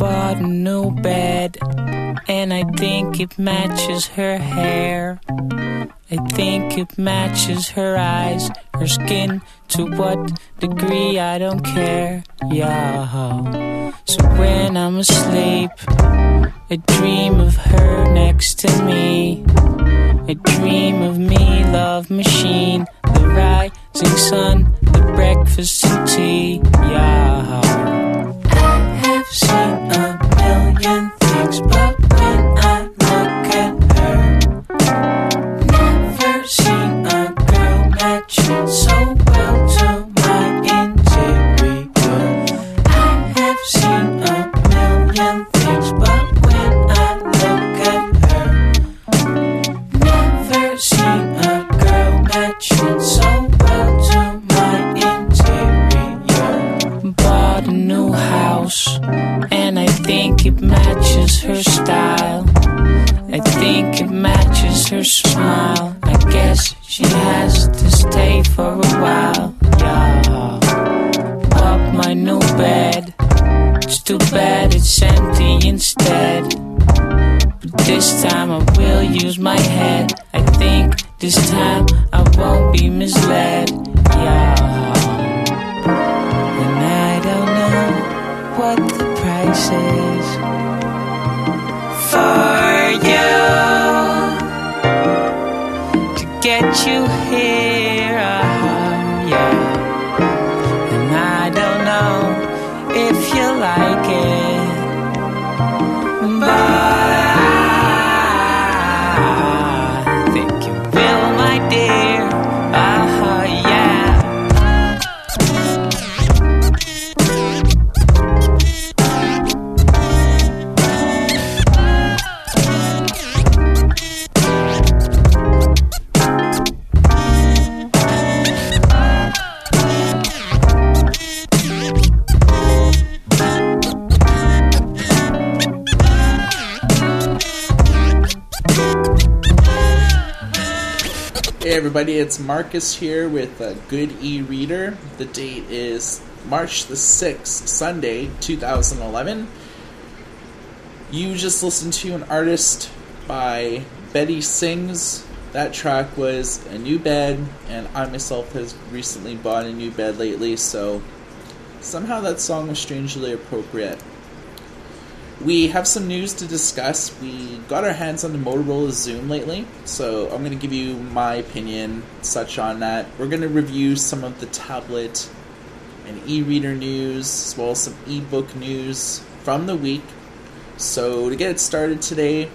bought a new bed, and I think it matches her hair. I think it matches her eyes, her skin, to what degree I don't care, yeah. So when I'm asleep, I dream of her next to me. I dream of me, love machine, the rising sun, the breakfast and tea, yeah. I have seen a million things, but when I look at her, never seen a girl matching so well to my interior. I have seen a million things, but when I look at her, never seen a girl matching so well to my interior. Bought a new house, and I think it matches her style. I think it matches her smile. I guess she has to stay for a while, yeah. Bought my new bed, it's too bad it's empty instead. But this time I will use my head. I think this time I won't be misled, yeah. And I don't know what the price is for you to get you here, yeah. And I don't know if you like it, but I think you will, my dear, yeah. Hey everybody, it's Marcus here with a Good E-Reader. The date is March the 6th, Sunday, 2011. You just listened to an artist by Betty Sings. That track was A New Bed, and I myself has recently bought a new bed lately, so somehow that song was strangely appropriate. We have some news to discuss. We got our hands on the Motorola Xoom lately, so I'm going to give you my opinion, such on that. We're going to review some of the tablet and e-reader news, as well as some e-book news from the week. So to get it started today,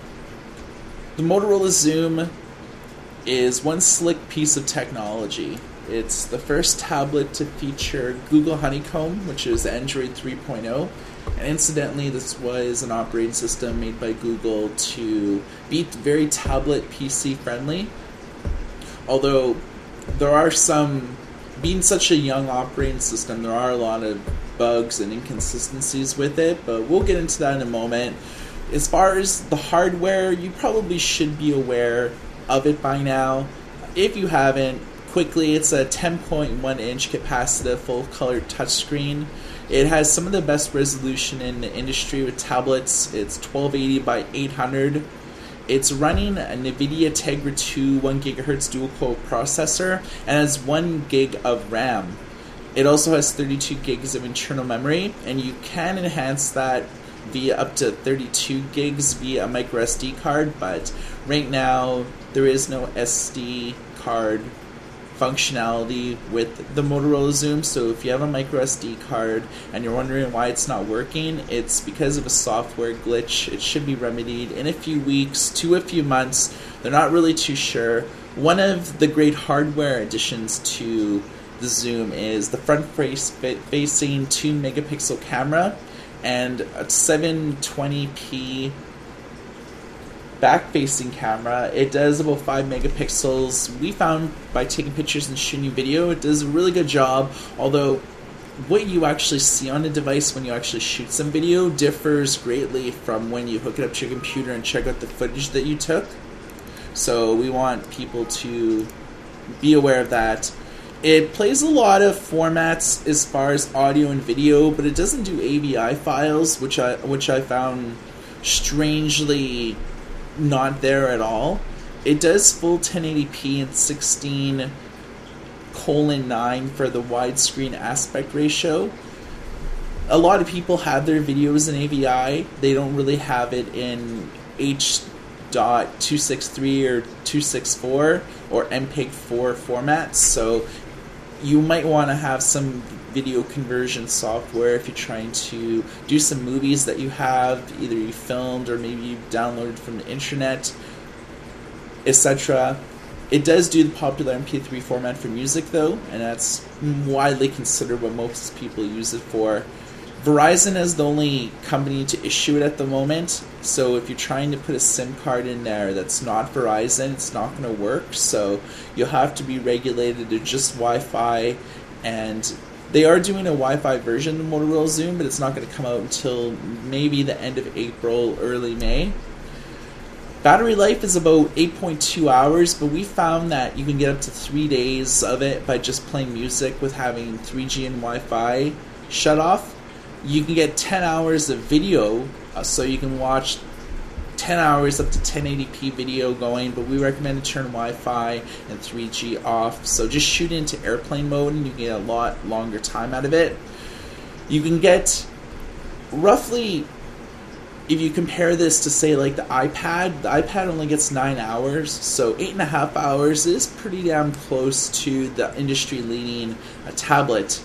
the Motorola Xoom is one slick piece of technology. It's the first tablet to feature Google Honeycomb, which is Android 3.0. And incidentally, this was an operating system made by Google to be very tablet PC friendly. Although there are some, being such a young operating system, there are a lot of bugs and inconsistencies with it, but we'll get into that in a moment. As far as the hardware, you probably should be aware of it by now. If you haven't, quickly, it's a 10.1 inch capacitive full color touchscreen. It has some of the best resolution in the industry with tablets. It's 1280 by 800. It's running a NVIDIA Tegra 2 1GHz dual-core processor and has 1 gig of RAM. It also has 32 gigs of internal memory, and you can enhance that via up to 32 gigs via a micro SD card, but right now there is no SD card functionality with the Motorola Xoom, so if you have a micro SD card and you're wondering why it's not working, it's because of a software glitch. It should be remedied in a few weeks to a few months. They're not really too sure. One of the great hardware additions to the Xoom is the front-facing 2 megapixel camera and a 720p back-facing camera. It does about 5 megapixels. We found by taking pictures and shooting video, it does a really good job, although what you actually see on the device when you actually shoot some video differs greatly from when you hook it up to your computer and check out the footage that you took. So we want people to be aware of that. It plays a lot of formats as far as audio and video, but it doesn't do AVI files, which I found strangely not there at all. It does full 1080p and 16:9 for the widescreen aspect ratio. A lot of people have their videos in AVI. They don't really have it in H.263 or 264 or MPEG-4 formats, so you might want to have some video conversion software if you're trying to do some movies that you have, either you filmed or maybe you downloaded from the internet, etc. It does do the popular MP3 format for music, though, and that's widely considered what most people use it for. Verizon is the only company to issue it at the moment, so if you're trying to put a SIM card in there that's not Verizon, it's not going to work, so you'll have to be regulated to just Wi-Fi, and they are doing a Wi-Fi version of Motorola Xoom, but it's not going to come out until maybe the end of April, early May. Battery life is about 8.2 hours, but we found that you can get up to 3 days of it by just playing music with having 3G and Wi-Fi shut off. You can get 10 hours of video, so you can watch 10 hours up to 1080p video going, but we recommend to turn Wi-Fi and 3G off. So just shoot into airplane mode and you get a lot longer time out of it. You can get roughly, if you compare this to say like the iPad only gets 9 hours, so 8.5 hours is pretty damn close to the industry leading tablet.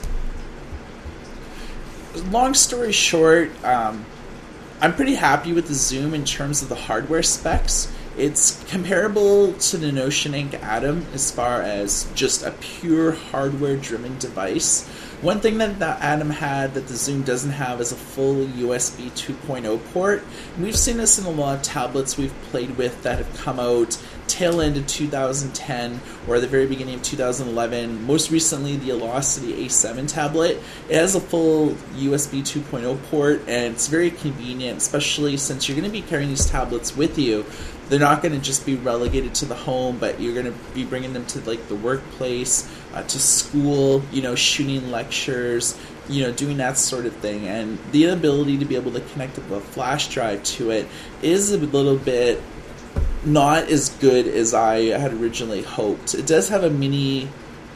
Long story short, I'm pretty happy with the Xoom in terms of the hardware specs. It's comparable to the Notion Ink Atom as far as just a pure hardware-driven device. One thing that the Atom had that the Xoom doesn't have is a full USB 2.0 port. And we've seen this in a lot of tablets we've played with that have come out tail end of 2010 or the very beginning of 2011. Most recently, the Elocity A7 tablet. It has a full USB 2.0 port, and it's very convenient, especially since you're going to be carrying these tablets with you. They're not going to just be relegated to the home, but you're going to be bringing them to like the workplace, to school, shooting lectures, doing that sort of thing. And the inability to be able to connect a flash drive to it is a little bit not as good as I had originally hoped. It does have a mini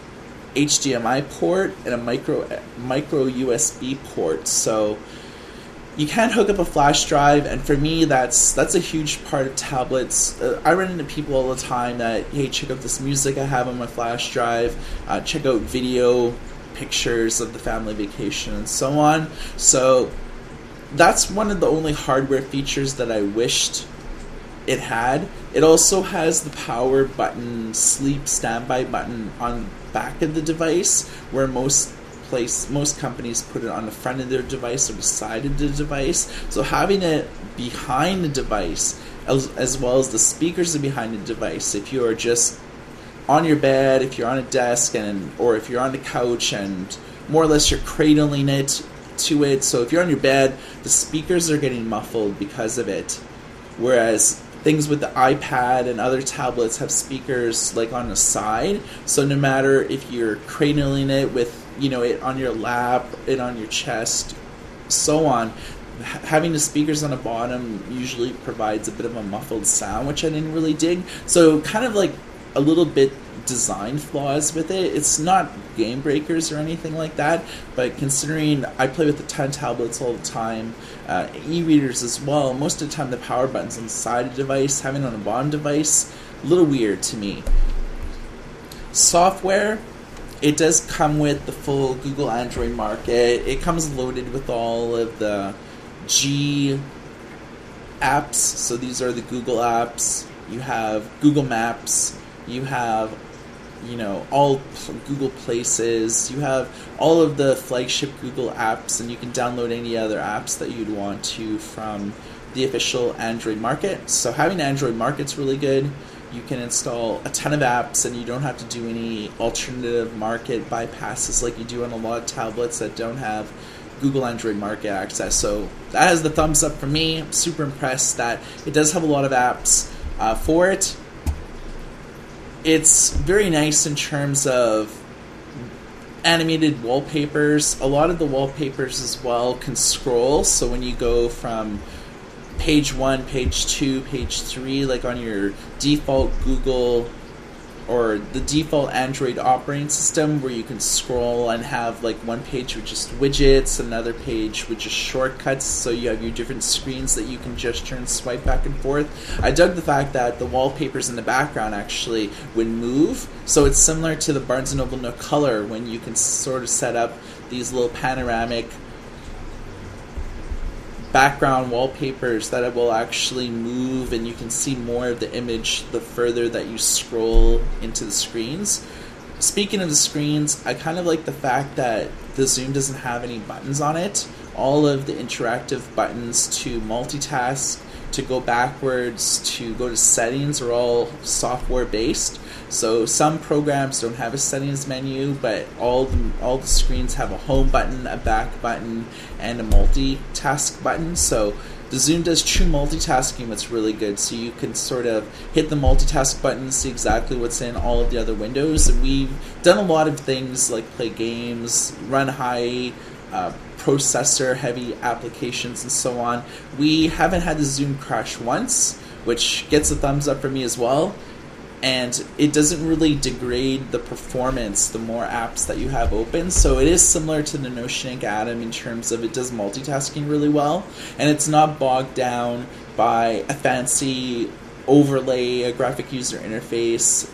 HDMI port and a micro USB port, so you can't hook up a flash drive, and for me, that's a huge part of tablets. I run into people all the time that, hey, check out this music I have on my flash drive, check out video, pictures of the family vacation, and so on. So that's one of the only hardware features that I wished it had. It also has the power button, sleep standby button on the back of the device, where most companies put it on the front of their device or the side of the device. So having it behind the device, as well as the speakers are behind the device, if you are just on your bed, if you're on a desk, or if you're on the couch and more or less you're cradling it to it. So if you're on your bed, the speakers are getting muffled because of it. Whereas things with the iPad and other tablets have speakers like on the side. So no matter if you're cradling it with it on your lap, it on your chest, so on, having the speakers on the bottom usually provides a bit of a muffled sound, which I didn't really dig. So kind of like a little bit design flaws with it. It's not game breakers or anything like that, but considering I play with a ton of tablets all the time, e-readers as well, most of the time the power button's on the side of the device, having it on the bottom device, a little weird to me. Software, it does come with the full Google Android Market. It comes loaded with all of the G apps. So these are the Google apps. You have Google Maps. You have, all Google Places. You have all of the flagship Google apps, and you can download any other apps that you'd want to from the official Android Market. So having Android Market's really good. You can install a ton of apps, and you don't have to do any alternative market bypasses like you do on a lot of tablets that don't have Google Android Market access. So that has the thumbs up for me. I'm super impressed that it does have a lot of apps for it. It's very nice in terms of animated wallpapers. A lot of the wallpapers as well can scroll, so when you go from page 1, page 2, page 3, like on your default Google or the default Android operating system, where you can scroll and have like one page with just widgets, another page with just shortcuts, so you have your different screens that you can gesture and swipe back and forth. I dug the fact that the wallpapers in the background actually would move, so it's similar to the Barnes & Noble No Color, when you can sort of set up these little panoramic background wallpapers that will actually move, and you can see more of the image the further that you scroll into the screens. Speaking of the screens, I kind of like the fact that the Zoom doesn't have any buttons on it. All of the interactive buttons to multitask, to go backwards, to go to settings are all software based. So some programs don't have a settings menu, but all the screens have a home button, a back button, and a multitask button. So the Zoom does true multitasking, that's really good. So you can sort of hit the multitask button, see exactly what's in all of the other windows. And we've done a lot of things like play games, run high processor heavy applications, and so on. We haven't had the Zoom crash once, which gets a thumbs up for me as well. And it doesn't really degrade the performance the more apps that you have open. So it is similar to the Notion Ink Atom in terms of it does multitasking really well. And it's not bogged down by a fancy overlay, a graphic user interface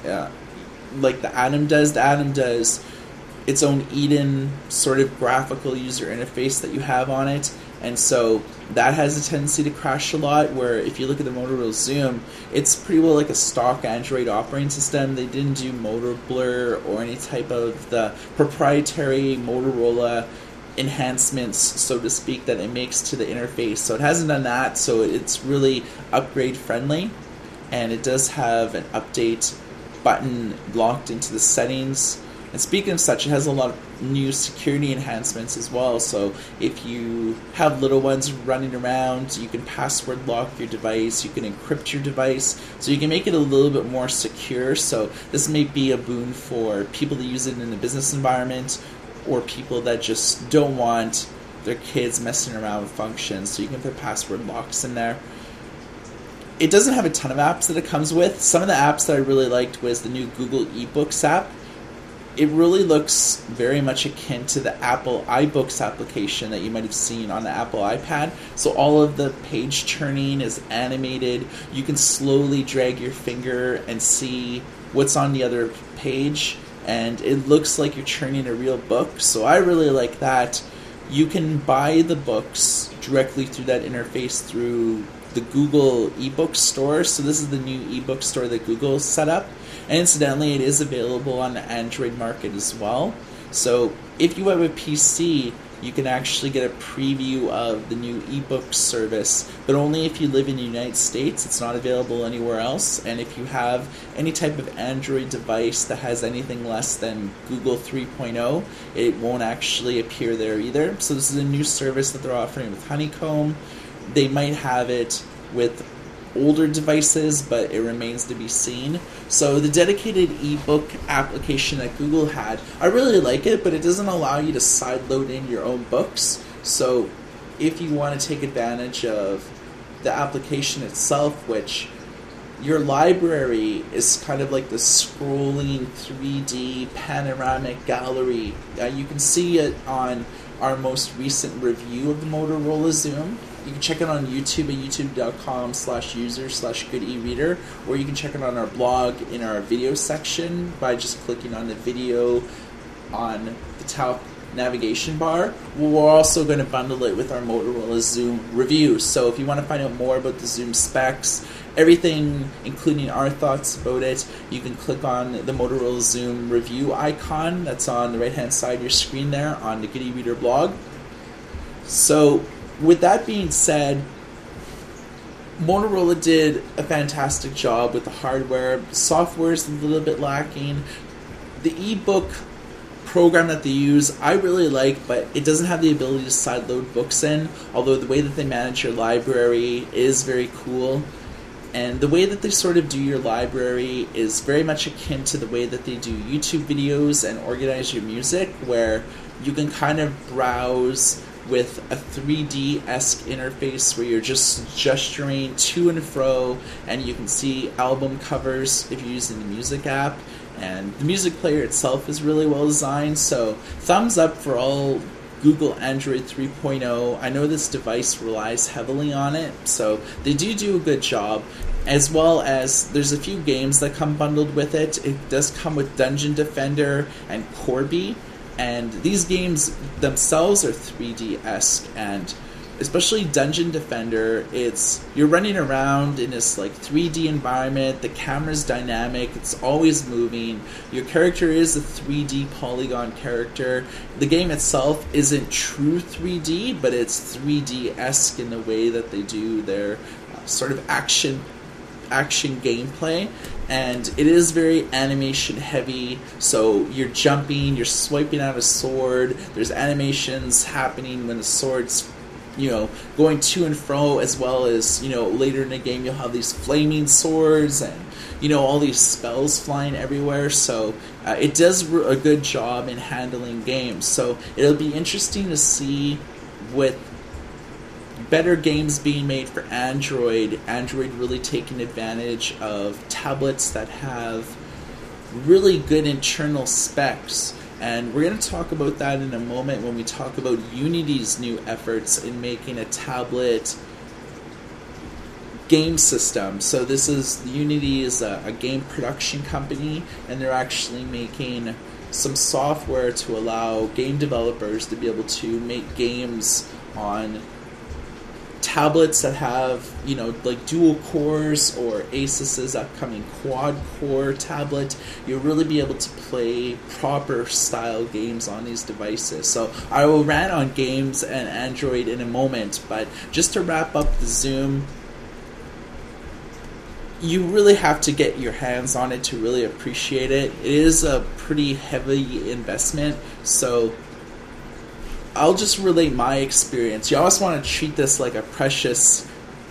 like the Atom does. The Atom does its own Eden sort of graphical user interface that you have on it. And so that has a tendency to crash a lot, where if you look at the Motorola Zoom, it's pretty well like a stock Android operating system. They didn't do motor blur or any type of the proprietary Motorola enhancements, so to speak, that it makes to the interface. So it hasn't done that, so it's really upgrade friendly. And it does have an update button locked into the settings. And speaking of such, it has a lot of new security enhancements as well. So if you have little ones running around, you can password lock your device, you can encrypt your device, so you can make it a little bit more secure. So this may be a boon for people that use it in a business environment, or people that just don't want their kids messing around with functions, so you can put password locks in there. It doesn't have a ton of apps that it comes with. Some of the apps that I really liked was the new Google eBooks app. It really looks very much akin to the Apple iBooks application that you might have seen on the Apple iPad. So all of the page turning is animated. You can slowly drag your finger and see what's on the other page, and it looks like you're turning a real book. So I really like that. You can buy the books directly through that interface through the Google eBook store. So this is the new eBook store that Google set up. And incidentally, it is available on the Android market as well. So if you have a PC, you can actually get a preview of the new ebook service, but only if you live in the United States. It's not available anywhere else. And if you have any type of Android device that has anything less than Google 3.0, it won't actually appear there either. So this is a new service that they're offering with Honeycomb. They might have it with older devices, but it remains to be seen. So the dedicated ebook application that Google had, I really like it, but it doesn't allow you to sideload in your own books. So if you want to take advantage of the application itself, which your library is kind of like the scrolling 3D panoramic gallery. You can see it on our most recent review of the Motorola Zoom. You can check it on YouTube at youtube.com/user/goodereader, or you can check it on our blog in our video section by just clicking on the video on the top navigation bar. We're also going to bundle it with our Motorola Zoom review. So if you want to find out more about the Zoom specs, everything, including our thoughts about it, you can click on the Motorola Zoom review icon that's on the right-hand side of your screen there on the Good e-Reader blog. So with that being said, Motorola did a fantastic job with the hardware. Software is a little bit lacking. The ebook program that they use, I really like, but it doesn't have the ability to sideload books in, although the way that they manage your library is very cool. And the way that they sort of do your library is very much akin to the way that they do YouTube videos and organize your music, where you can kind of browse with a 3D-esque interface where you're just gesturing to and fro, and you can see album covers if you're using the music app. And the music player itself is really well designed, so thumbs up for all Google Android 3.0. I know this device relies heavily on it, so they do a good job. As well as there's a few games that come bundled with it. It does come with Dungeon Defender and Corby, and these games themselves are 3D-esque, and especially Dungeon Defender, you're running around in this like 3D environment, the camera's dynamic, it's always moving, your character is a 3D polygon character. The game itself isn't true 3D, but it's 3D-esque in the way that they do their sort of action gameplay, and it is very animation heavy, so you're jumping, you're swiping out a sword, there's animations happening when the sword's going to and fro, as well as later in the game you'll have these flaming swords and all these spells flying everywhere, so it does a good job in handling games. So it'll be interesting to see with better games being made for Android really taking advantage of tablets that have really good internal specs. And we're going to talk about that in a moment when we talk about Unity's new efforts in making a tablet game system. So Unity is a game production company, and they're actually making some software to allow game developers to be able to make games on tablets that have, like dual cores, or Asus's upcoming quad core tablet. You'll really be able to play proper style games on these devices. So I will rant on games and Android in a moment, but just to wrap up the Zoom, you really have to get your hands on it to really appreciate it. It is a pretty heavy investment, so I'll just relate my experience. You always want to treat this like a precious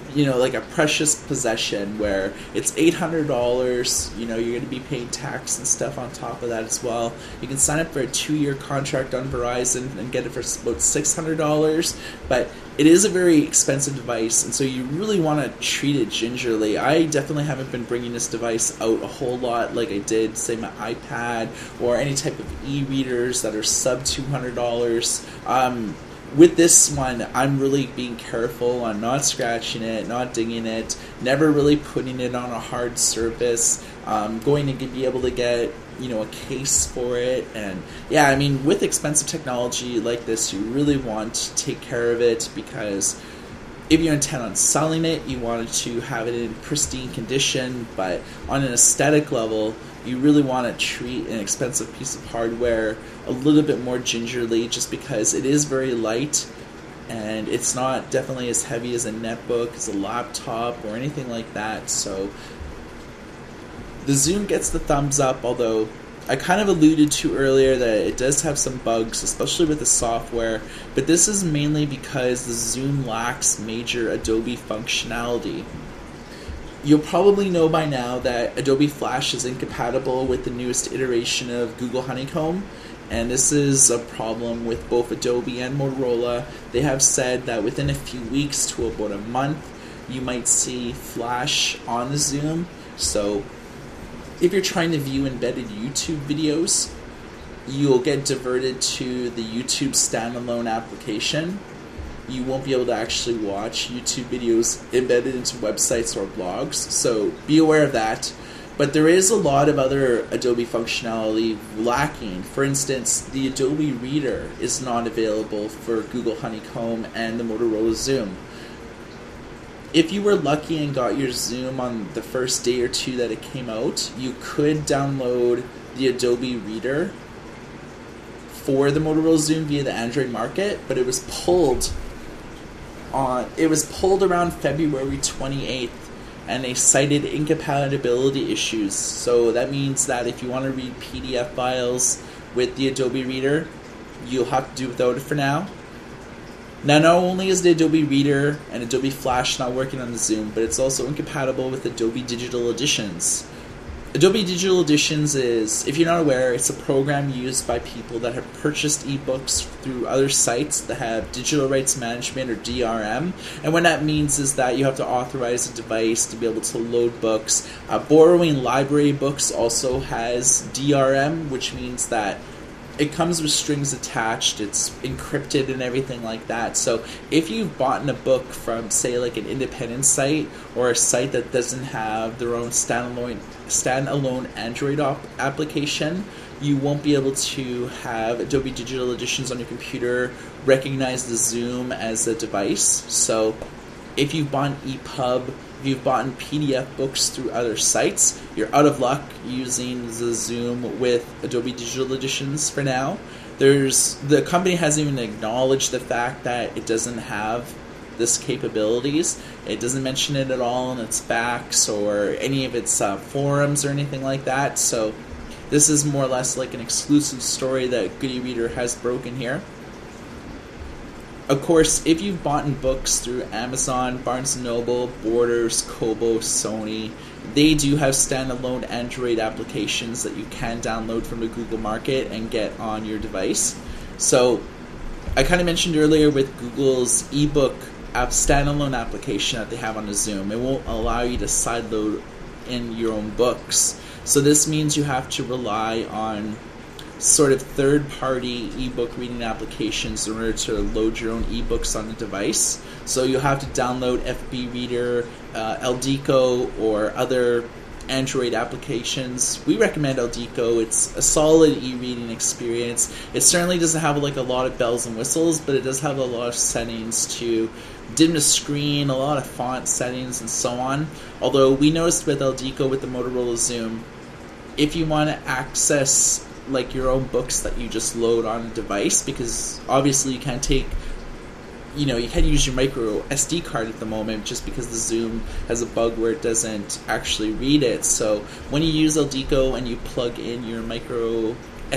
possession, where it's $800. You're going to be paying tax and stuff on top of that as well. You can sign up for a 2-year contract on Verizon and get it for about $600. But it is a very expensive device, and so you really want to treat it gingerly. I definitely haven't been bringing this device out a whole lot like I did, say, my iPad or any type of e-readers that are sub $200. With this one, I'm really being careful on not scratching it, not dinging it, never really putting it on a hard surface. Going to be able to get a case for it, and with expensive technology like this, you really want to take care of it, because if you intend on selling it, you want to have it in pristine condition. But on an aesthetic level, you really want to treat an expensive piece of hardware a little bit more gingerly, just because it is very light, and it's not definitely as heavy as a netbook, as a laptop, or anything like that. So the Zoom gets the thumbs up, although I kind of alluded to earlier that it does have some bugs, especially with the software, but this is mainly because the Zoom lacks major Adobe functionality. You'll probably know by now that Adobe Flash is incompatible with the newest iteration of Google Honeycomb, and this is a problem with both Adobe and Motorola. They have said that within a few weeks to about a month, you might see Flash on the Zoom. So if you're trying to view embedded YouTube videos, you'll get diverted to the YouTube standalone application. You won't be able to actually watch YouTube videos embedded into websites or blogs, so be aware of that. But there is a lot of other Adobe functionality lacking. For instance, the Adobe Reader is not available for Google Honeycomb and the Motorola Zoom. If you were lucky and got your Zoom on the first day or two that it came out, you could download the Adobe Reader for the Motorola Zoom via the Android market, but it was pulled around February 28th, and they cited incompatibility issues. So that means that if you want to read PDF files with the Adobe Reader, you'll have to do without it for now. Now, not only is the Adobe Reader and Adobe Flash not working on the Zoom, but it's also incompatible with Adobe Digital Editions. Adobe Digital Editions is, if you're not aware, it's a program used by people that have purchased ebooks through other sites that have digital rights management or DRM. And what that means is that you have to authorize a device to be able to load books. Borrowing library books also has DRM, which means that it comes with strings attached, it's encrypted and everything like that. So if you've bought a book from, say, like an independent site or a site that doesn't have their own standalone Android application, you won't be able to have Adobe Digital Editions on your computer recognize the Zoom as a device. So if you've bought an EPUB, if you've bought PDF books through other sites, you're out of luck using the Zoom with Adobe Digital Editions for now. The company hasn't even acknowledged the fact that it doesn't have this capabilities. It doesn't mention it at all in its backs or any of its forums or anything like that. So this is more or less like an exclusive story that Good e-Reader has broken here. Of course, if you've bought books through Amazon, Barnes & Noble, Borders, Kobo, Sony, they do have standalone Android applications that you can download from the Google Market and get on your device. So I kind of mentioned earlier with Google's ebook standalone application that they have on the Zoom, it won't allow you to sideload in your own books. So this means you have to rely on sort of third-party ebook reading applications in order to load your own ebooks on the device. So you'll have to download FB Reader, Eldico, or other Android applications. We recommend Eldico. It's a solid e-reading experience. It certainly doesn't have like a lot of bells and whistles, but it does have a lot of settings to dim the screen, a lot of font settings, and so on. Although we noticed with Eldico, with the Motorola Zoom, if you want to access like your own books that you just load on a device, because obviously you can't take, you can't use your micro SD card at the moment just because the Zoom has a bug where it doesn't actually read it. So when you use Eldico and you plug in your micro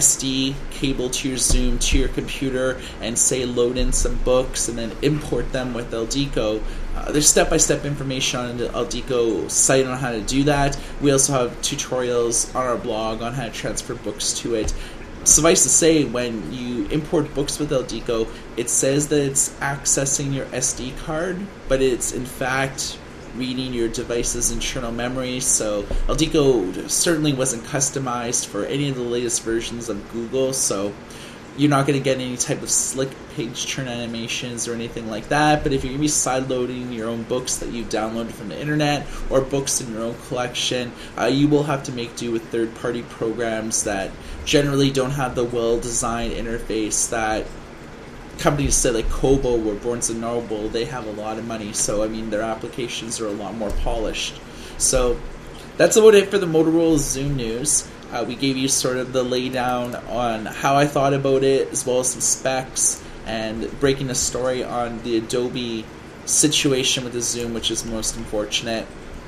SD cable to your Zoom to your computer and say load in some books and then import them with Eldico, there's step-by-step information on the Eldico site on how to do that. We also have tutorials on our blog on how to transfer books to it. Suffice to say, when you import books with Eldico, it says that it's accessing your SD card, but it's in fact reading your device's internal memory. So Eldico certainly wasn't customized for any of the latest versions of Google, so you're not going to get any type of slick page turn animations or anything like that. But if you're going to be sideloading your own books that you've downloaded from the internet or books in your own collection, you will have to make do with third-party programs that generally don't have the well-designed interface that companies say like Kobo or Barnes & Noble. They have a lot of money, so I mean their applications are a lot more polished. So that's about it for the Motorola Zoom news. We gave you sort of the laydown on how I thought about it, as well as some specs, and breaking a story on the Adobe situation with the Zoom, which is most unfortunate.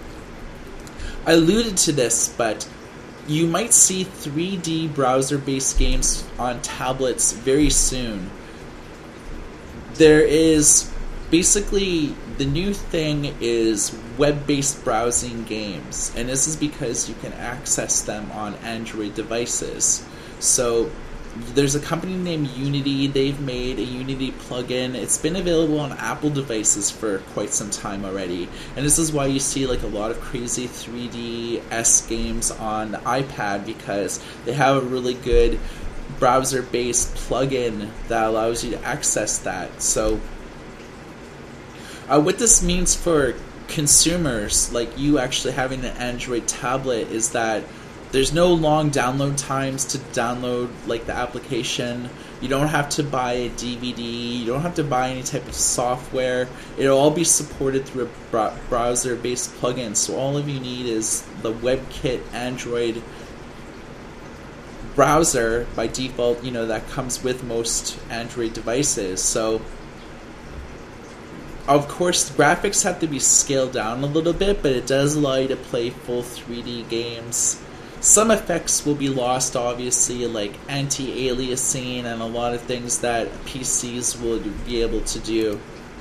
I alluded to this, but you might see 3D browser-based games on tablets very soon. There is basically, the new thing is web-based browsing games, and this is because you can access them on Android devices. So there's a company named Unity. They've made a Unity plugin. It's been available on Apple devices for quite some time already, and this is why you see like a lot of crazy 3DS games on the iPad, because they have a really good browser-based plugin that allows you to access that. So what this means for consumers, like you actually having an Android tablet, is that there's no long download times to download like the application. You don't have to buy a DVD. You don't have to buy any type of software. It'll all be supported through a browser-based plugin. So all of you need is the WebKit Android browser by default, that comes with most Android devices. So of course, the graphics have to be scaled down a little bit, but it does allow you to play full 3D games. some effects will be lost, obviously, like anti-aliasing and a lot of things that PCs will be able to do.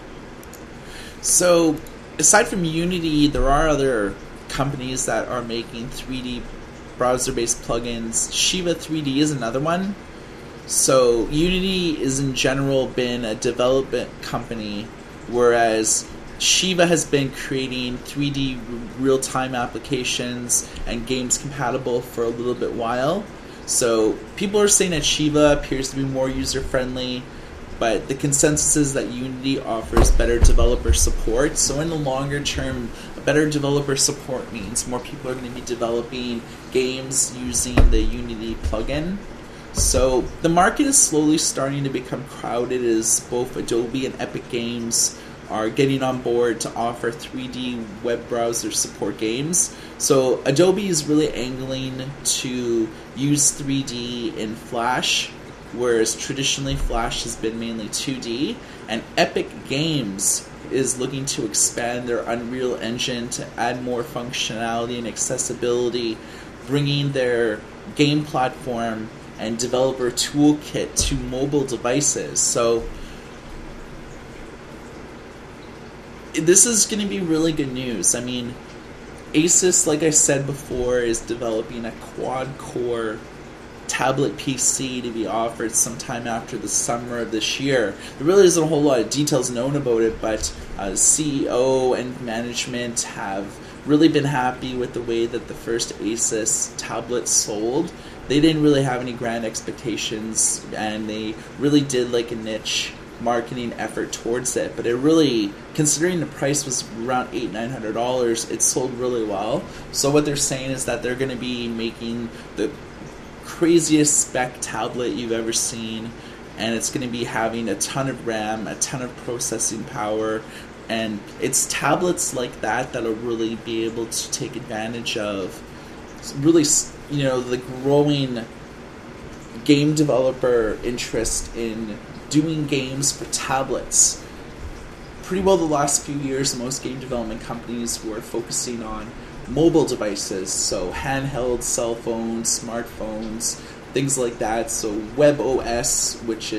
So, aside from Unity, there are other companies that are making 3D browser-based plugins. Shiva 3D is another one. So, Unity is in general been a development company, whereas Shiva has been creating 3D real-time applications and games compatible for a little bit while. So people are saying that Shiva appears to be more user-friendly, but the consensus is that Unity offers better developer support. So in the longer term, better developer support means more people are going to be developing games using the Unity plugin. So the market is slowly starting to become crowded as both Adobe and Epic Games are getting on board to offer 3D web browser support games. So Adobe is really angling to use 3D in Flash, whereas traditionally Flash has been mainly 2D, and Epic Games is looking to expand their Unreal Engine to add more functionality and accessibility, bringing their game platform and developer toolkit to mobile devices. So this is going to be really good news. I mean, Asus, like I said before, is developing a quad-core tablet PC to be offered sometime after the summer of this year. There really isn't a whole lot of details known about it, but CEO and management have really been happy with the way that the first Asus tablet sold. They didn't really have any grand expectations, and they really did like a niche marketing effort towards it, but it really, considering the price was around $800-900, it sold really well. So what they're saying is that they're going to be making the craziest spec tablet you've ever seen, and it's going to be having a ton of RAM, a ton of processing power, and it's tablets like that that'll really be able to take advantage of really, you know, the growing game developer interest in doing games for tablets. Pretty well the last few years, most game development companies were focusing on mobile devices, so handheld cell phones, smartphones, things like that. So WebOS, which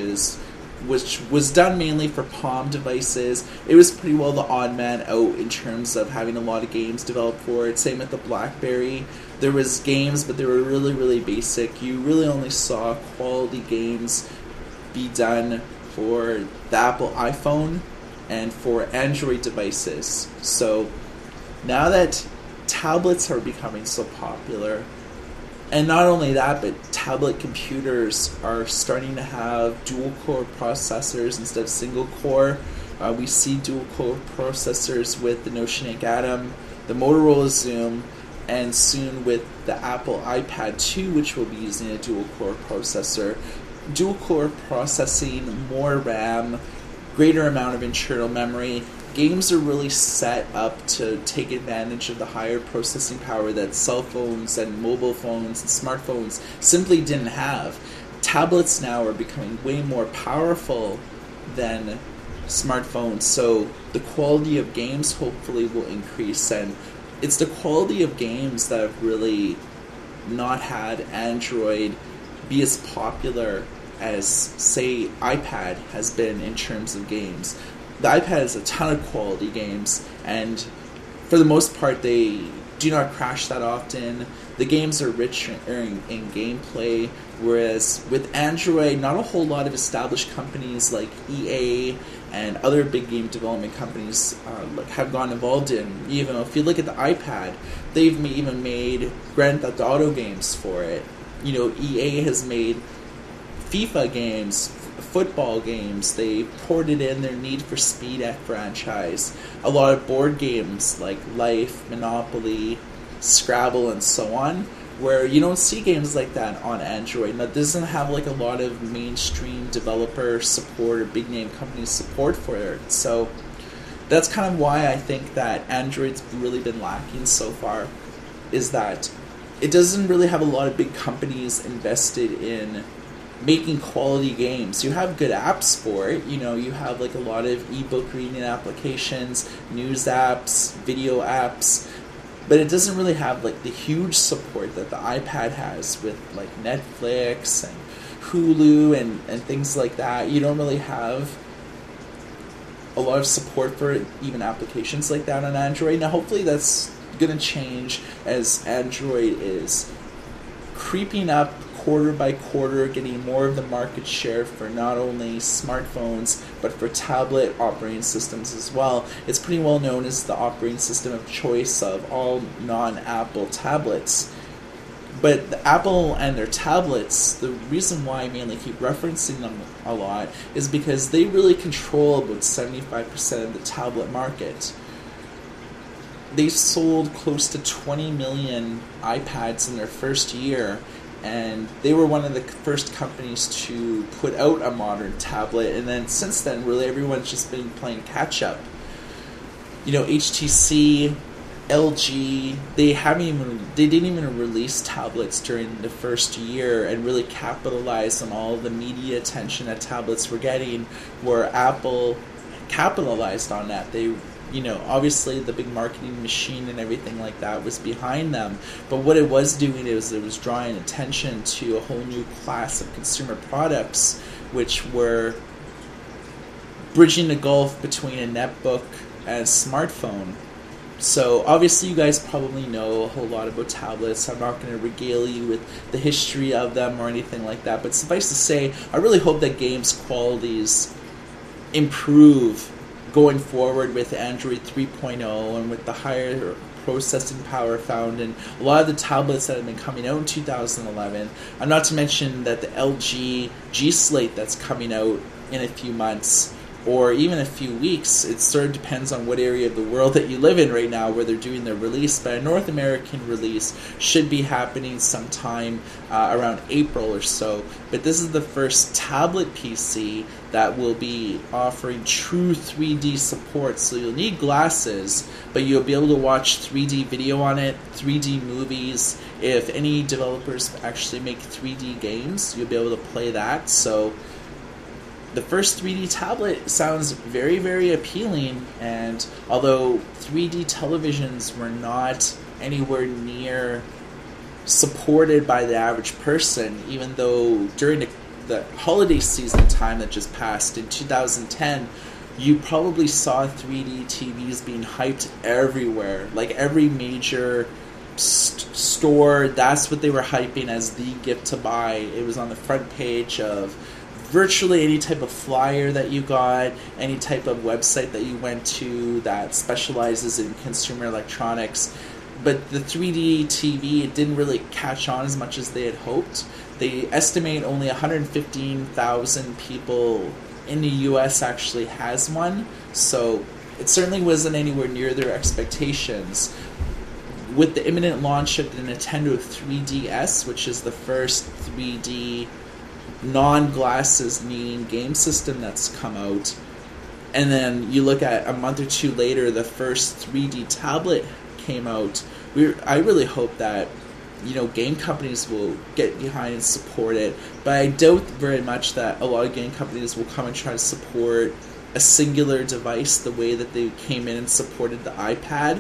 was done mainly for Palm devices, it was pretty well the odd man out in terms of having a lot of games developed for it. Same with the BlackBerry. There was games, but they were really, really basic. You really only saw quality games be done for the Apple iPhone and for Android devices. So now that tablets are becoming so popular, and not only that, but tablet computers are starting to have dual-core processors instead of single-core. We see dual-core processors with the Notion Ink Atom, the Motorola Xoom, and soon with the Apple iPad 2, which will be using a dual-core processor. Dual-core processing, more RAM, greater amount of internal memory. Games are really set up to take advantage of the higher processing power that cell phones and mobile phones and smartphones simply didn't have. Tablets now are becoming way more powerful than smartphones, so the quality of games hopefully will increase, and it's the quality of games that have really not had Android be as popular as, say, iPad has been in terms of games. The iPad has a ton of quality games, and for the most part, they do not crash that often. The games are rich in gameplay, whereas with Android, not a whole lot of established companies like EA and other big game development companies have gotten involved in. Even if you look at the iPad, they've even made Grand Theft Auto games for it. You know, EA has made FIFA games, football games. They ported in their Need for Speed franchise. A lot of board games like Life, Monopoly, Scrabble, and so on, where you don't see games like that on Android. Now, it doesn't have like a lot of mainstream developer support or big name company support for it. So that's kind of why I think that Android's really been lacking so far, is that it doesn't really have a lot of big companies invested in making quality games. You have good apps for it. You know, you have like a lot of ebook reading applications, news apps, video apps, but it doesn't really have like the huge support that the iPad has with like Netflix and Hulu and things like that. You don't really have a lot of support for even applications like that on Android. Now hopefully that's going to change as Android is creeping up quarter by quarter, getting more of the market share for not only smartphones but for tablet operating systems as well. It's pretty well known as the operating system of choice of all non-Apple tablets. But the Apple and their tablets, the reason why I mainly keep referencing them a lot is because they really control about 75% of the tablet market. They sold close to 20 million iPads in their first year, and they were one of the first companies to put out a modern tablet, and then since then, really everyone's just been playing catch-up. You know, HTC, LG, they didn't even release tablets during the first year and really capitalize on all the media attention that tablets were getting, where Apple capitalized on that. They, you know, obviously the big marketing machine and everything like that was behind them, but what it was doing is it was drawing attention to a whole new class of consumer products, which were bridging the gulf between a netbook and a smartphone. So obviously you guys probably know a whole lot about tablets. I'm not going to regale you with the history of them or anything like that, but suffice to say, I really hope that games qualities improve going forward with Android 3.0 and with the higher processing power found in a lot of the tablets that have been coming out in 2011. And not to mention that the LG G Slate that's coming out in a few months or even a few weeks. It sort of depends on what area of the world that you live in right now where they're doing their release, but a North American release should be happening sometime around April or so. But this is the first tablet PC that will be offering true 3D support, so you'll need glasses, but you'll be able to watch 3D video on it, 3D movies. If any developers actually make 3D games, you'll be able to play that. So the first 3D tablet sounds very, very appealing, and although 3D televisions were not anywhere near supported by the average person, even though during the holiday season time that just passed in 2010, you probably saw 3D TVs being hyped everywhere. Like every major store, that's what they were hyping as the gift to buy. It was on the front page of virtually any type of flyer that you got, any type of website that you went to that specializes in consumer electronics. But the 3D TV, it didn't really catch on as much as they had hoped. They estimate only 115,000 people in the US actually has one, so it certainly wasn't anywhere near their expectations. With the imminent launch of the Nintendo 3DS, which is the first 3D non-glasses needing game system that's come out, and then you look at a month or two later, the first 3D tablet came out. I really hope that, you know, game companies will get behind and support it, but I doubt very much that a lot of game companies will come and try to support a singular device the way that they came in and supported the iPad.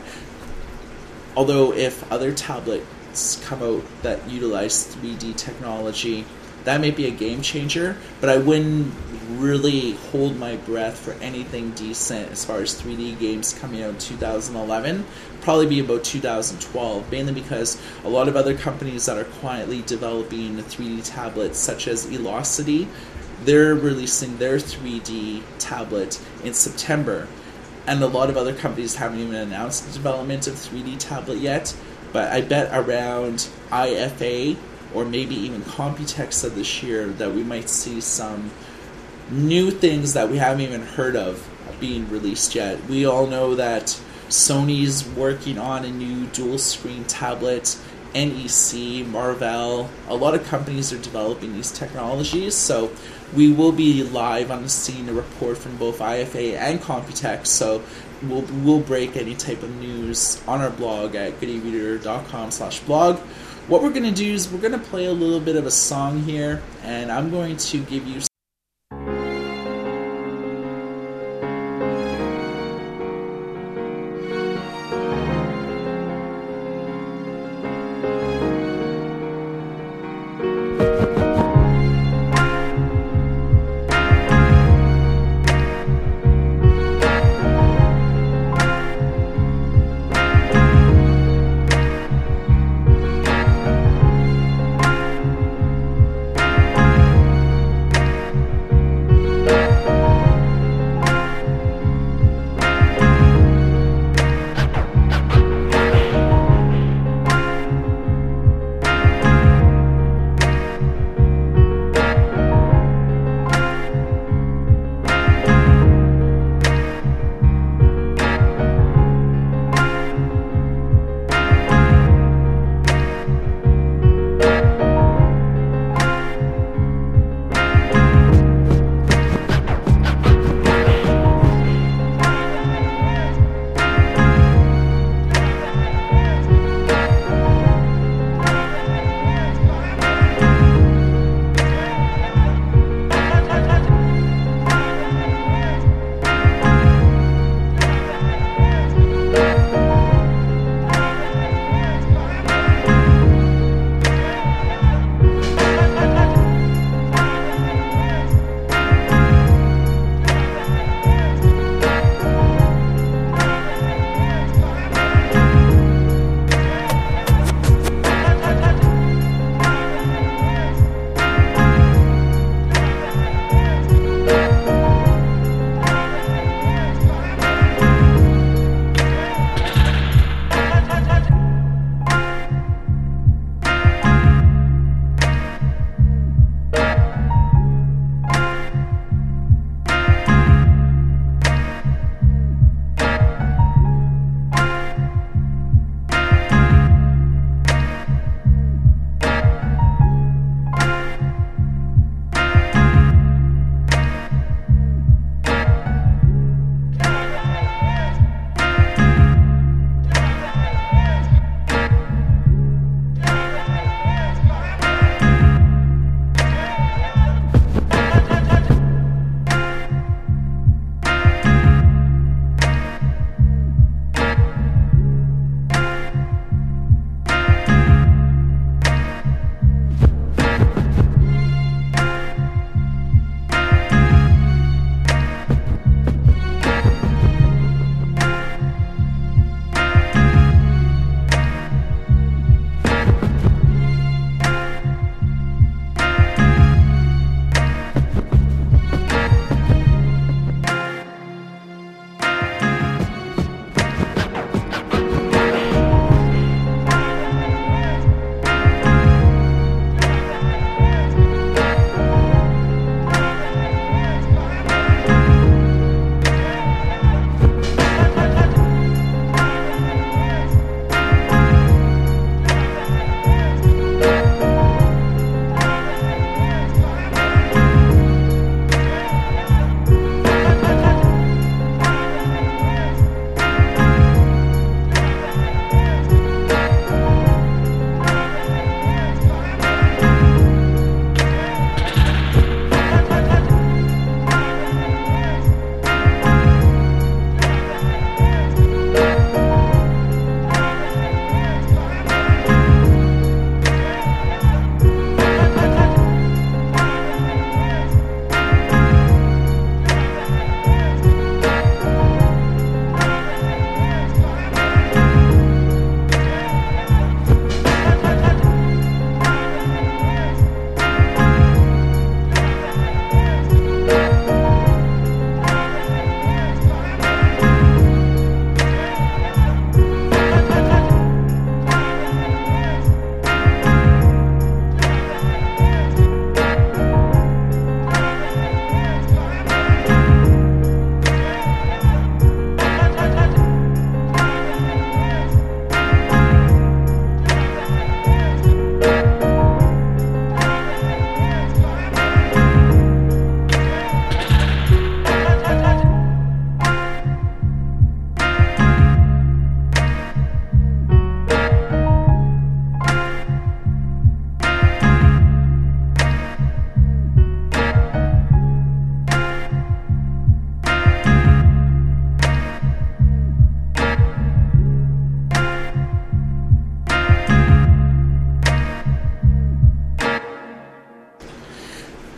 Although if other tablets come out that utilize 3D technology, that may be a game changer, but I wouldn't really hold my breath for anything decent as far as 3D games coming out in 2011. Probably be about 2012, mainly because a lot of other companies that are quietly developing 3D tablets, such as Elocity, they're releasing their 3D tablet in September. And a lot of other companies haven't even announced the development of 3D tablet yet, but I bet around IFA or maybe even Computex of this year that we might see some new things that we haven't even heard of being released yet. We all know that Sony's working on a new dual-screen tablet, NEC, Marvell, a lot of companies are developing these technologies, so we will be live on the scene to report from both IFA and Computex, so we'll break any type of news on our blog at goodereader.com/blog. What we're going to do is we're going to play a little bit of a song here, and I'm going to give you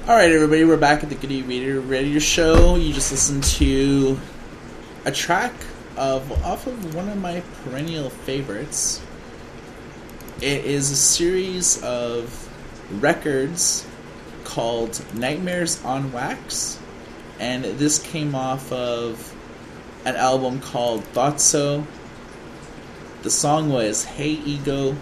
Alright, everybody, we're back at the Good E-Reader Radio Show. You just listened to a track off of one of my perennial favorites. It is a series of records called Nightmares on Wax, and this came off of an album called Thought So. The song was Hey Ego.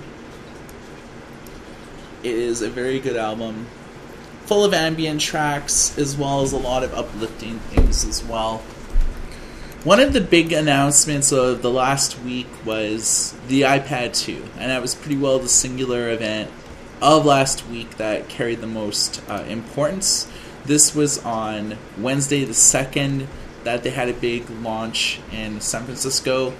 It is a very good album, full of ambient tracks as well as a lot of uplifting things as well. One of the big announcements of the last week was the iPad 2, and that was pretty well the singular event of last week that carried the most importance. This was on Wednesday the 2nd that they had a big launch in San Francisco.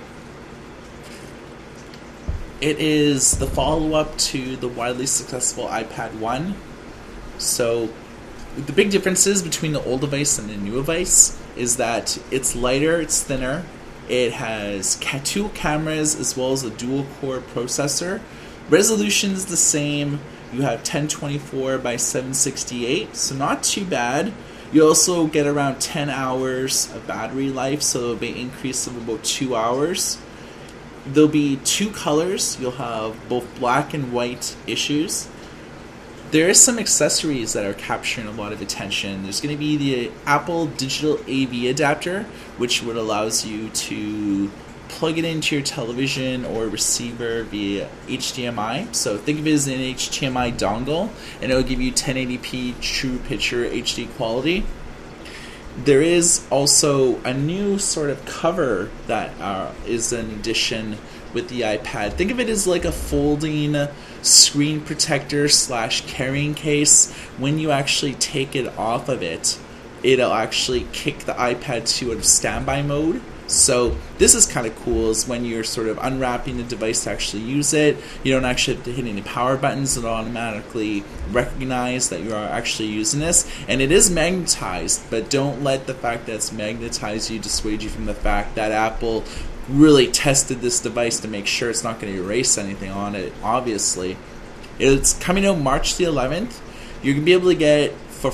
It is the follow-up to the widely successful iPad 1. So the big differences between the old device and the new device is that it's lighter, it's thinner, it has two cameras as well as a dual-core processor. Resolution is the same. You have 1024 by 768, so not too bad. You also get around 10 hours of battery life, so it'll be an increase of about 2 hours. There'll be two colors. You'll have both black and white issues. There is some accessories that are capturing a lot of attention. There's going to be the Apple Digital AV adapter, which would allows you to plug it into your television or receiver via HDMI. So think of it as an HDMI dongle, and it'll give you 1080p true picture HD quality. There is also a new sort of cover that is an addition with the iPad. Think of it as like a folding screen protector / carrying case. When you actually take it off of it, it'll actually kick the iPad 2 out of standby mode. So this is kind of cool, is when you're sort of unwrapping the device to actually use it, you don't actually have to hit any power buttons. It'll automatically recognize that you are actually using this. And it is magnetized, but don't let the fact that it's magnetized you dissuade you from the fact that Apple really tested this device to make sure it's not going to erase anything on it, obviously. It's coming out March the 11th. You're going to be able to get, for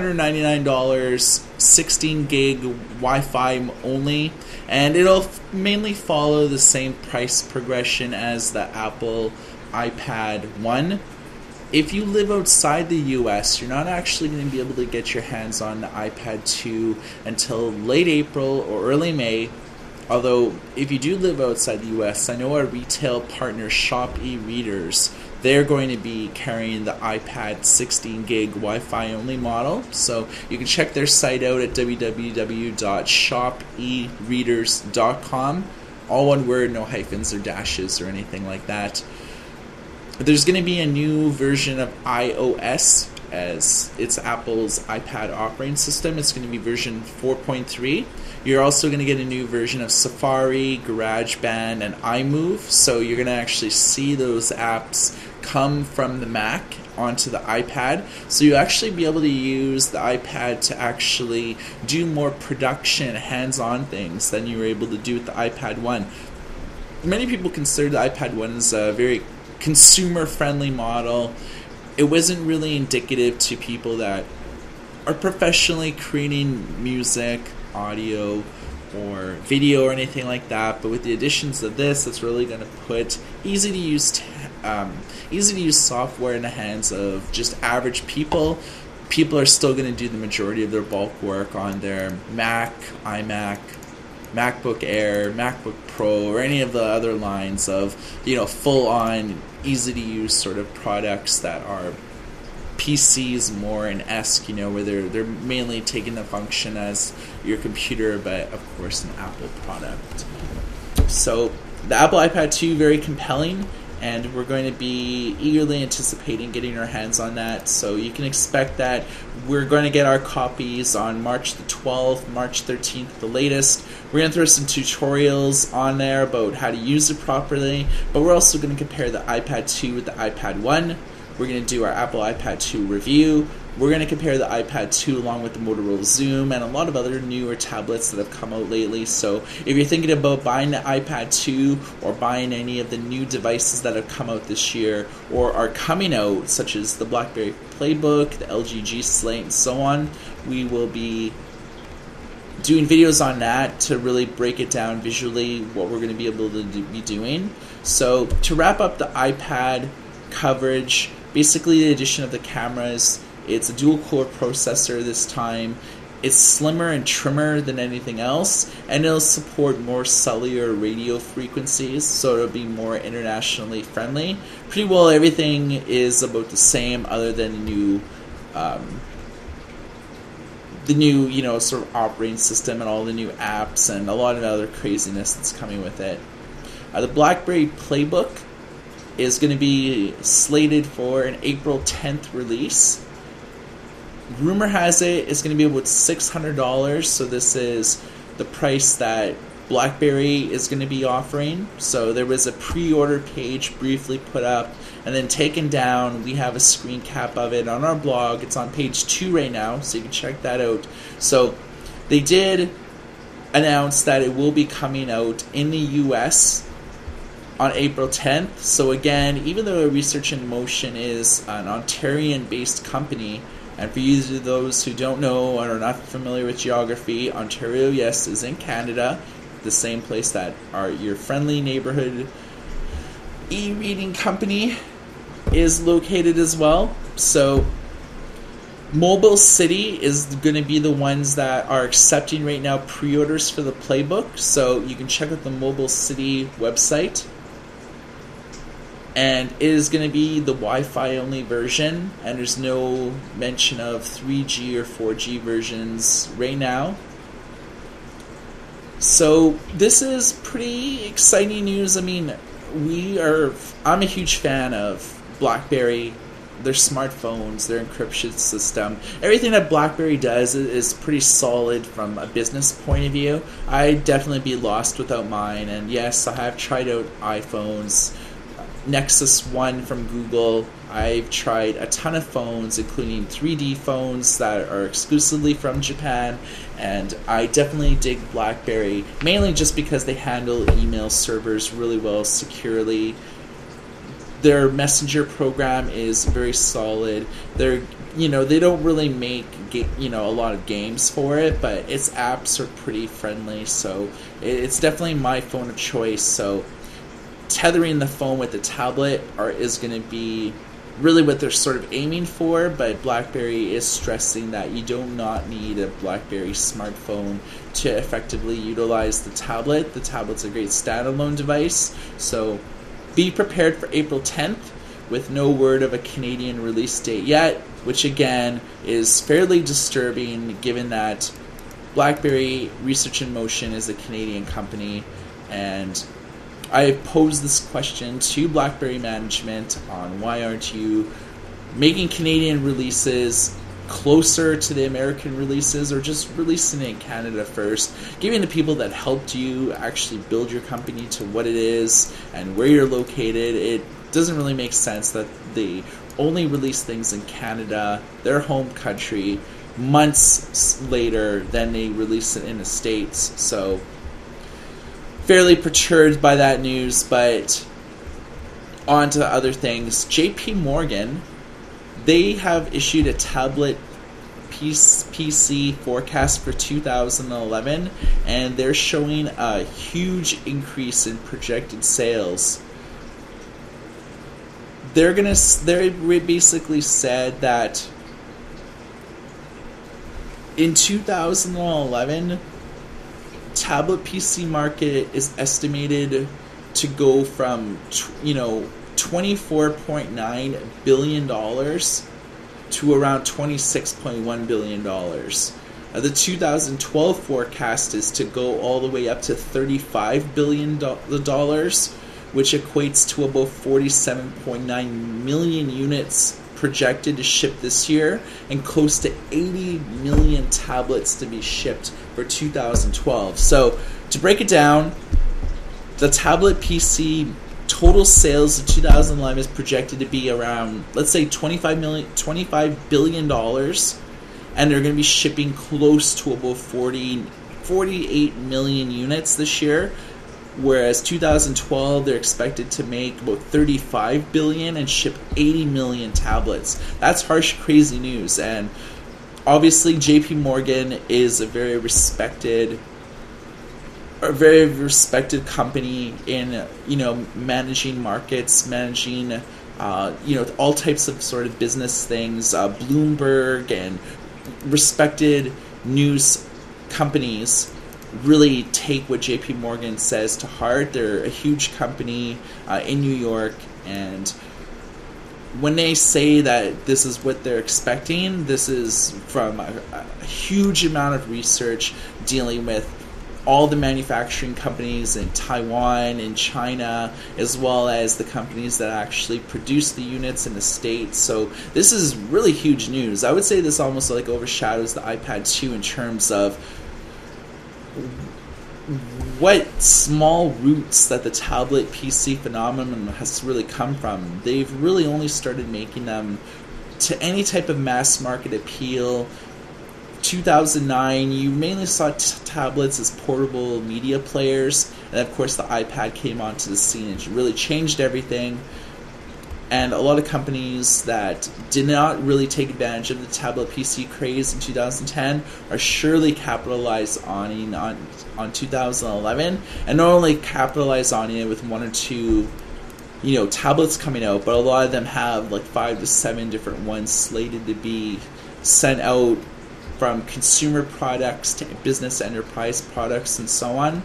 $499, 16 gig Wi-Fi only, and it'll mainly follow the same price progression as the Apple iPad 1. If you live outside the US, you're not actually going to be able to get your hands on the iPad 2 until late April or early May. Although, if you do live outside the US, I know our retail partner Shop E-Readers, they're going to be carrying the iPad 16 gig Wi-Fi only model. So you can check their site out at www.shopereaders.com. All one word, no hyphens or dashes or anything like that. There's going to be a new version of iOS, as it's Apple's iPad operating system. It's going to be version 4.3. You're also going to get a new version of Safari, GarageBand, and iMove. So you're going to actually see those apps come from the Mac onto the iPad. So you'll actually be able to use the iPad to actually do more production, hands-on things than you were able to do with the iPad 1. Many people consider the iPad 1 as a very consumer-friendly model. It wasn't really indicative to people that are professionally creating music, audio, or video or anything like that. But with the additions of this, it's really going to put easy to use software in the hands of just average people. People are still going to do the majority of their bulk work on their Mac, iMac, MacBook Air, MacBook Pro, or any of the other lines of, full-on, easy-to-use sort of products that are PCs more in esque, where they're mainly taking the function as your computer, but of course an Apple product. So the Apple iPad 2, very compelling, and we're going to be eagerly anticipating getting our hands on that. So you can expect that we're going to get our copies on March the 12th, March 13th, the latest. We're going to throw some tutorials on there about how to use it properly, but we're also going to compare the iPad 2 with the iPad 1. We're going to do our Apple iPad 2 review. We're going to compare the iPad 2 along with the Motorola Xoom and a lot of other newer tablets that have come out lately. So if you're thinking about buying the iPad 2 or buying any of the new devices that have come out this year or are coming out, such as the BlackBerry Playbook, the LG G Slate, and so on, we will be doing videos on that to really break it down visually, what we're going to be able to be doing. So to wrap up the iPad coverage, basically the addition of the cameras. It's a dual-core processor this time. It's slimmer and trimmer than anything else, and it'll support more cellular radio frequencies, so it'll be more internationally friendly. Pretty well everything is about the same, other than the new sort of operating system and all the new apps and a lot of other craziness that's coming with it. The BlackBerry Playbook is going to be slated for an April 10th release. Rumor has it it's going to be about $600, so this is the price that BlackBerry is going to be offering. So there was a pre-order page briefly put up and then taken down. We have a screen cap of it on our blog. It's on page 2 right now, so you can check that out. So they did announce that it will be coming out in the US on April 10th. So again, even though Research in Motion is an Ontarian-based company, and for you those who don't know or are not familiar with geography, Ontario, yes, is in Canada, the same place that your friendly neighborhood e-reading company is located as well. So Mobile City is going to be the ones that are accepting right now pre-orders for the Playbook. So you can check out the Mobile City website. And it is going to be the Wi-Fi only version, and there's no mention of 3G or 4G versions right now. So this is pretty exciting news. I mean, I'm a huge fan of BlackBerry, their smartphones, their encryption system. Everything that BlackBerry does is pretty solid from a business point of view. I'd definitely be lost without mine, and yes, I have tried out iPhones. Nexus 1 from Google. I've tried a ton of phones, including 3D phones that are exclusively from Japan, and I definitely dig BlackBerry, mainly just because they handle email servers really well, securely. Their messenger program is very solid. They don't really make a lot of games for it, but its apps are pretty friendly, so it's definitely my phone of choice. So tethering the phone with the tablet is going to be really what they're sort of aiming for, but BlackBerry is stressing that you do not need a BlackBerry smartphone to effectively utilize the tablet. The tablet's a great standalone device, so be prepared for April 10th with no word of a Canadian release date yet, which again is fairly disturbing given that BlackBerry Research in Motion is a Canadian company, and I posed this question to BlackBerry management on why aren't you making Canadian releases closer to the American releases, or just releasing it in Canada first, giving the people that helped you actually build your company to what it is and where you're located. It doesn't really make sense that they only release things in Canada, their home country, months later than they release it in the States. So fairly perturbed by that news, but on to other things. JP Morgan, they have issued a tablet PC forecast for 2011, and they're showing a huge increase in projected sales. They basically said that in 2011, tablet PC market is estimated to go from $24.9 billion to around $26.1 billion. The 2012 forecast is to go all the way up to $35 billion, which equates to about 47.9 million units projected to ship this year, and close to 80 million tablets to be shipped for 2012. So to break it down, the tablet PC total sales in 2011 is projected to be around, let's say, $25 billion, and they're going to be shipping close to about 48 million units this year, whereas 2012 they're expected to make about 35 billion and ship 80 million tablets. That's harsh, crazy news. And obviously JP Morgan is a very respected company in, managing markets, managing all types of sort of business things. Bloomberg and respected news companies really take what JP Morgan says to heart. They're a huge company in New York, and when they say that this is what they're expecting, this is from a huge amount of research dealing with all the manufacturing companies in Taiwan and China, as well as the companies that actually produce the units in the States. So this is really huge news. I would say this almost like overshadows the iPad 2 in terms of what small roots that the tablet PC phenomenon has really come from. They've really only started making them to any type of mass market appeal. 2009, you mainly saw tablets as portable media players, and of course the iPad came onto the scene and really changed everything. And a lot of companies that did not really take advantage of the tablet PC craze in 2010 are surely capitalized on 2011, and not only capitalize on it with one or two tablets coming out, but a lot of them have like 5 to 7 different ones slated to be sent out, from consumer products to business enterprise products and so on.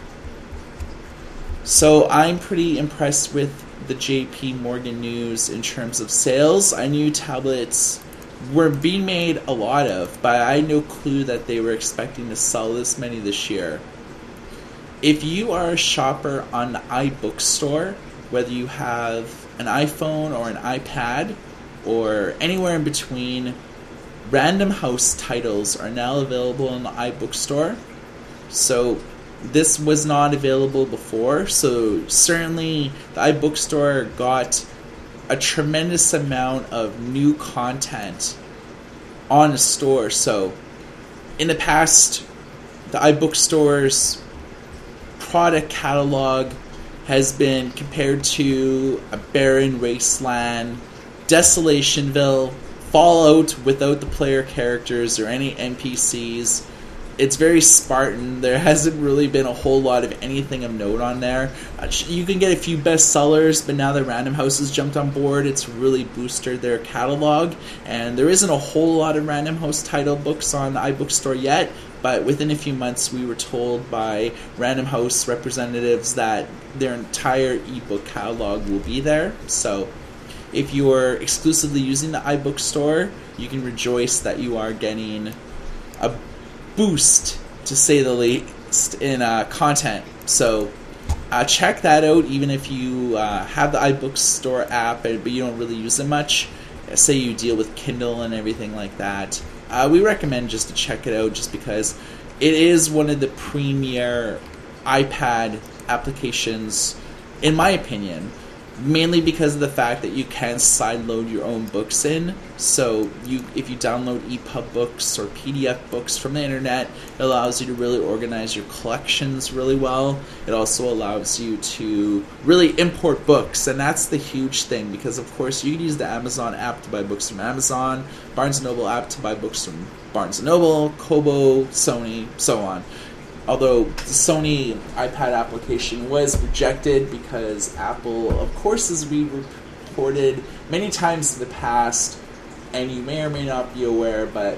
So I'm pretty impressed with the JP Morgan news in terms of sales. I knew tablets were being made a lot of, but I had no clue that they were expecting to sell this many this year. If you are a shopper on the iBookstore, whether you have an iPhone or an iPad or anywhere in between, Random House titles are now available on the iBookstore. So this was not available before. So certainly the iBookstore got a tremendous amount of new content on the store. So in the past, the iBookstore's product catalog has been compared to a barren wasteland, Desolationville, Fallout without the player characters or any NPCs. It's very Spartan. There hasn't really been a whole lot of anything of note on there. You can get a few bestsellers, but now that Random House has jumped on board, it's really boosted their catalog. And there isn't a whole lot of Random House title books on the iBookstore yet, but within a few months we were told by Random House representatives that their entire ebook catalog will be there. So if you are exclusively using the iBookstore, you can rejoice that you are getting a boost, to say the least, in content. So check that out, even if you have the iBookstore app, but you don't really use it much. Say you deal with Kindle and everything like that. We recommend just to check it out, just because it is one of the premier iPad applications, in my opinion. Mainly because of the fact that you can sideload your own books in. So if you download EPUB books or PDF books from the internet, it allows you to really organize your collections really well. It also allows you to really import books, and that's the huge thing, because of course you can use the Amazon app to buy books from Amazon, Barnes & Noble app to buy books from Barnes & Noble, Kobo, Sony, so on. Although the Sony iPad application was rejected because Apple, of course, as we reported many times in the past, and you may or may not be aware, but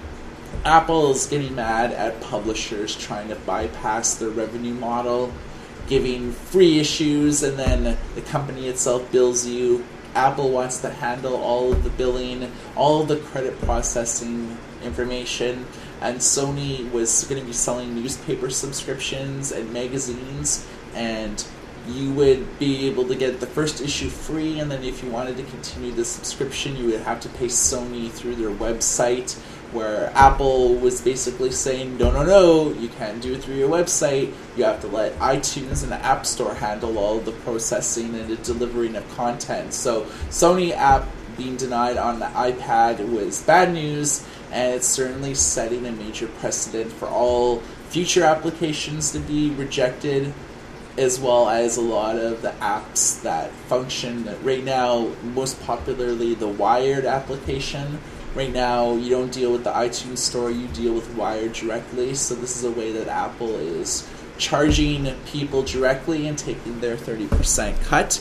Apple is getting mad at publishers trying to bypass their revenue model, giving free issues, and then the company itself bills you. Apple wants to handle all of the billing, all of the credit processing information, and Sony was going to be selling newspaper subscriptions and magazines, and you would be able to get the first issue free, and then if you wanted to continue the subscription, you would have to pay Sony through their website, where Apple was basically saying, no, you can't do it through your website. You have to let iTunes and the App Store handle all the processing and the delivering of content. So Sony app being denied on the iPad was bad news, and it's certainly setting a major precedent for all future applications to be rejected, as well as a lot of the apps that function right now, most popularly the Wired application. Right now, you don't deal with the iTunes Store, you deal with Wired directly, so this is a way that Apple is charging people directly and taking their 30% cut.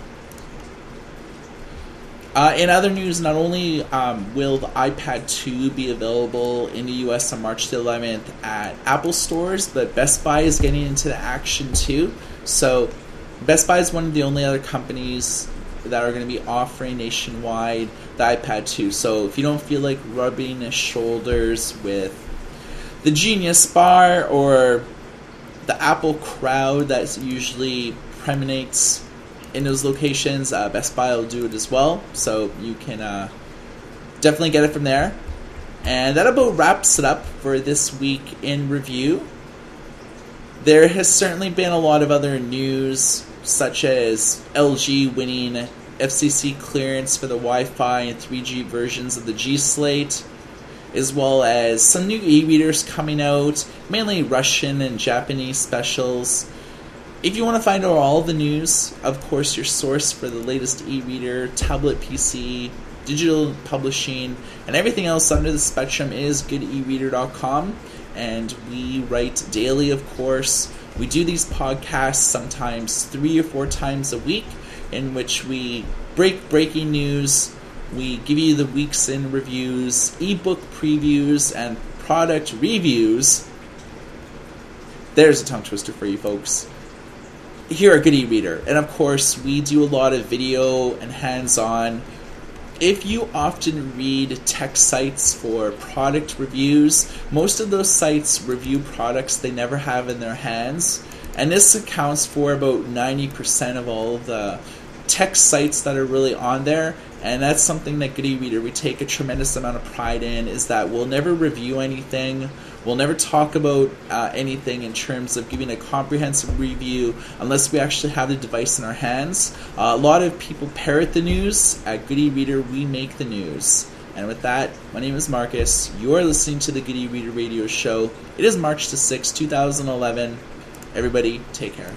In other news, not only will the iPad 2 be available in the US on March the 11th at Apple stores, but Best Buy is getting into the action too. So Best Buy is one of the only other companies that are going to be offering nationwide the iPad 2. So if you don't feel like rubbing shoulders with the Genius Bar or the Apple crowd that usually predominates in those locations, Best Buy will do it as well, so you can definitely get it from there. And that about wraps it up for this week in review. There has certainly been a lot of other news, such as LG winning FCC clearance for the Wi-Fi and 3G versions of the G Slate, as well as some new e-readers coming out, mainly Russian and Japanese specials. If you want to find out all the news, of course, your source for the latest e-reader, tablet PC, digital publishing, and everything else under the spectrum is goodereader.com. And we write daily, of course. We do these podcasts sometimes 3 or 4 times a week, in which we break breaking news, we give you the week's in reviews, ebook previews, and product reviews. There's a tongue twister for you folks. Here at Good e-Reader. And of course, we do a lot of video and hands-on. If you often read tech sites for product reviews, most of those sites review products they never have in their hands. And this accounts for about 90% of all of the tech sites that are really on there. And that's something that Good e-Reader, we take a tremendous amount of pride in, is that we'll never review anything. We'll never talk about anything in terms of giving a comprehensive review unless we actually have the device in our hands. A lot of people parrot the news. At Good e-Reader, we make the news. And with that, my name is Marcus. You are listening to the Good e-Reader radio show. It is March the 6th, 2011. Everybody, take care.